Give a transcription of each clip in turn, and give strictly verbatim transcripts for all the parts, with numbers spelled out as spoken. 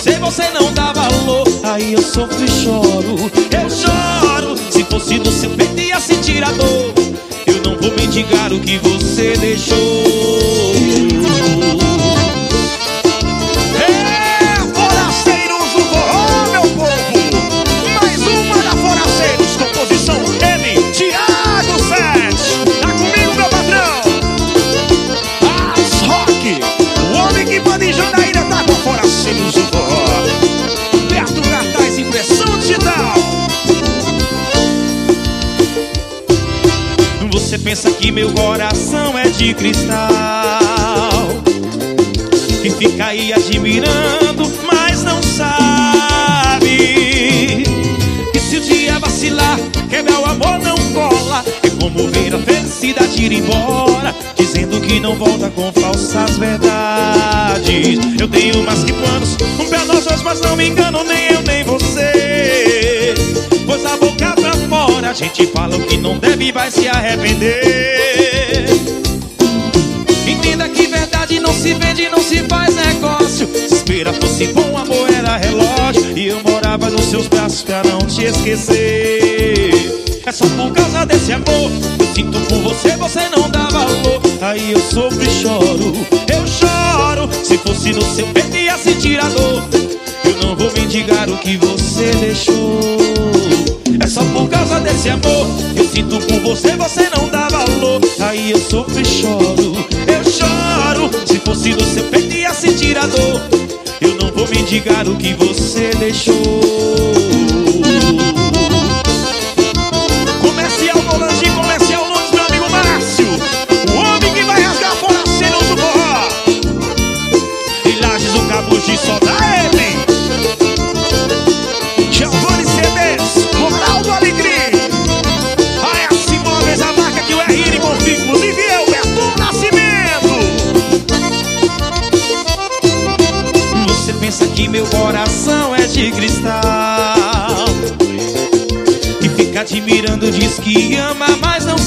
você, você não dá valor. Aí eu sofro e choro, eu choro. Se fosse do seu peito ia sentir a dor. Eu não vou mendigar o que você deixou. É, Forasteiros do Forró, meu povo. Mais uma da Forasteiros, composição M, Thiago Sete. Tá comigo, meu patrão? As Rock, o homem que pode em Jandaíra tá com Forasteiros do Forró. Perto Cartaz, impressão digital. Você pensa que meu coração é de cristal e fica aí admirando, mas não sabe que se o dia vacilar, que meu amor não cola. É como ver a felicidade ir embora, dizendo que não volta com falsas verdades. Eu tenho mais que planos, um pé nós dois, mas não me engano, nem eu nem você. Pois a boca pra fora a gente fala o que não deve e vai se arrepender. Entenda que verdade não se vende, não se faz negócio. Se espera fosse bom, amor era relógio, e eu morava nos seus braços pra não te esquecer. É só por causa desse amor, eu sinto por você, você não dá valor. Aí eu sofro e choro, eu choro. Se fosse no seu peito ia sentir a dor. Eu não vou mendigar o que você deixou. É só por causa desse amor, eu sinto por você, você não dá valor. Aí eu sofro e choro, eu choro. Se fosse no seu peito ia sentir a dor. Eu não vou mendigar o que você deixou. Comercial Volange, Comercial Nunes, meu amigo Márcio, o homem que vai rasgar Forasteiros do Forró. E Lages, o Cabugi, só dá ele. Giovanni C Ds, Moral do Alegria. A S Imóveis, a marca que o R N confia, inclusive eu, Beto Nascimento. Você pensa que meu coração é de cristal e fica admirando, diz que ama, mas não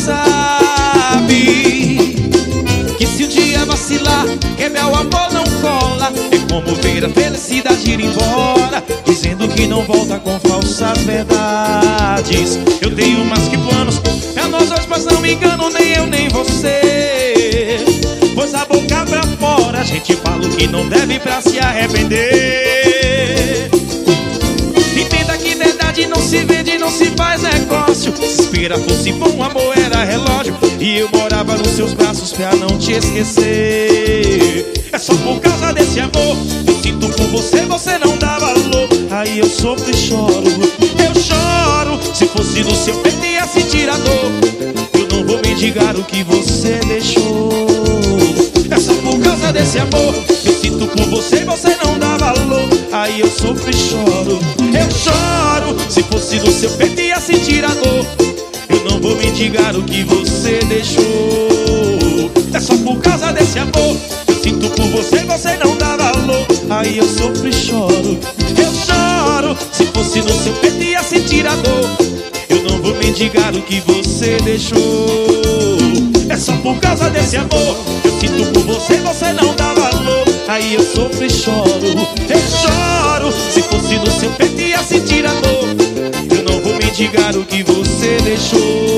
sabe que se um dia vacilar, que meu amor não cola. É como ver a felicidade ir embora, dizendo que não volta com falsas verdades. Eu tenho mais que planos, é nós dois, mas não me engano, nem eu nem você. Pois a boca pra fora a gente fala o que não deve pra se arrepender. Entenda que verdade não se vende, não se faz negócio. Se espera fosse bom, amor era relógio, e eu morava nos seus braços pra não te esquecer. É só por causa desse amor, eu sinto por você, você não dá valor. Aí eu sofro e choro, eu choro. Se fosse no seu peito ia sentir a dor. Eu não vou mendigar o que você deixou. É só por causa desse amor, eu sinto por você, você não dá valor. Aí eu sofro e choro, eu choro. Se fosse no seu peito ia sentir a dor. Eu não vou mendigar o que você deixou. É só por causa desse amor, eu sinto por você, você não dá valor. Aí eu sofro e choro, eu choro. Se fosse no seu peito ia sentir a dor. Eu não vou mendigar o que você deixou. É só por causa desse amor, eu sinto por você, você não dá valor. Aí eu sofro e choro, eu choro. Se fosse no seu peito ia sentir a dor. Eu não vou mendigar o que você deixou.